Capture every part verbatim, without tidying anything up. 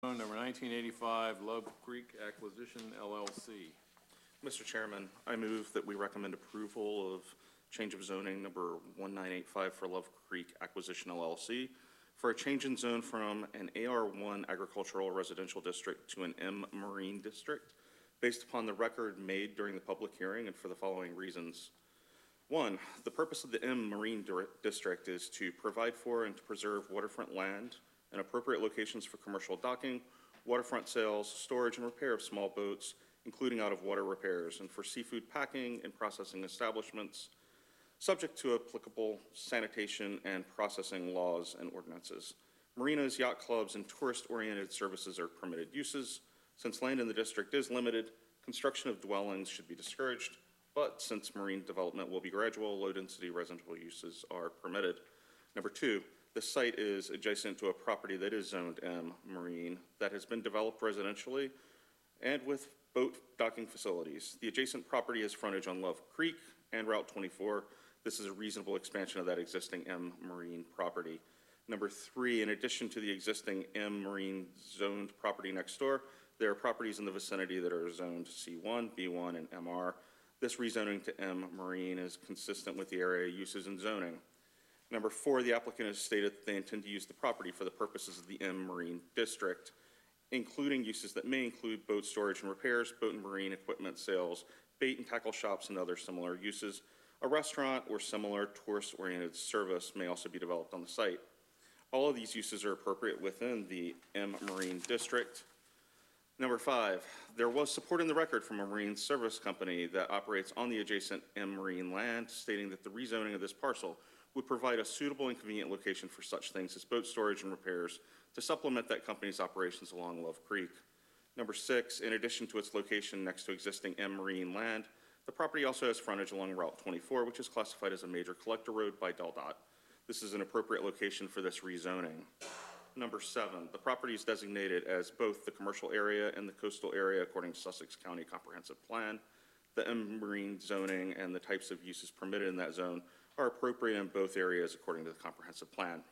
Number nineteen eighty-five, Love Creek Acquisition, L L C. Mister Chairman, I move that we recommend approval of change of zoning number one nine eight five for Love Creek Acquisition, L L C, for a change in zone from an A R one agricultural residential district to an M marine district, based upon the record made during the public hearing and for the following reasons. One, the purpose of the M marine district is to provide for and to preserve waterfront land and appropriate locations for commercial docking, waterfront sales, storage, and repair of small boats, including out-of-water repairs, and for seafood packing and processing establishments, subject to applicable sanitation and processing laws and ordinances. Marinas, yacht clubs, and tourist-oriented services are permitted uses. Since land in the district is limited, construction of dwellings should be discouraged, but since marine development will be gradual, low-density residential uses are permitted. Number two, the site is adjacent to a property that is zoned M marine that has been developed residentially and with boat docking facilities. The adjacent property has frontage on Love Creek and Route twenty-four. This is a reasonable expansion of that existing M marine property. Number three, in addition to the existing M marine zoned property next door, there are properties in the vicinity that are zoned C one, B one, and M R. This rezoning to M marine is consistent with the area uses and zoning. Number four, the applicant has stated that they intend to use the property for the purposes of the M marine district, including uses that may include boat storage and repairs, boat and marine equipment sales, bait and tackle shops, and other similar uses. A restaurant or similar tourist-oriented service may also be developed on the site. All of these uses are appropriate within the M marine district. Number five, there was support in the record from a marine service company that operates on the adjacent M marine land, stating that the rezoning of this parcel would provide a suitable and convenient location for such things as boat storage and repairs to supplement that company's operations along Love Creek. Number six, in addition to its location next to existing M marine land, the property also has frontage along Route twenty-four, which is classified as a major collector road by DelDOT. This is an appropriate location for this rezoning. Number seven, the property is designated as both the commercial area and the coastal area according to Sussex County Comprehensive Plan. The M marine zoning and the types of uses permitted in that zone are appropriate in both areas according to the comprehensive plan.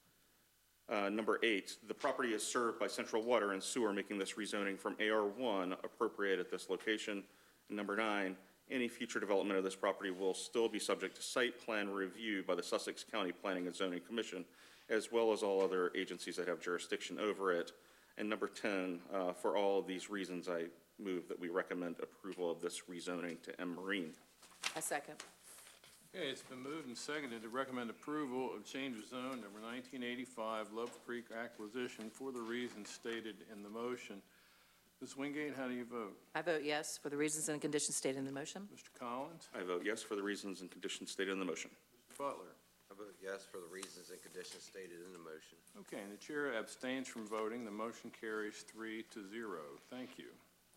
Uh, number eight, the property is served by central water and sewer, making this rezoning from A R one appropriate at this location. And number nine, any future development of this property will still be subject to site plan review by the Sussex County Planning and Zoning Commission, as well as all other agencies that have jurisdiction over it. And number ten, uh, for all of these reasons, I move that we recommend approval of this rezoning to M marine. A second. Okay, it's been moved and seconded to recommend approval of change of zone number nineteen eighty-five, Love Creek Acquisition, for the reasons stated in the motion. Miz Wingate, how do you vote? I vote yes for the reasons and conditions stated in the motion. Mister Collins? I vote yes for the reasons and conditions stated in the motion. Mister Butler? I vote yes for the reasons and conditions stated in the motion. Okay, and the chair abstains from voting. The motion carries three to zero. Thank you.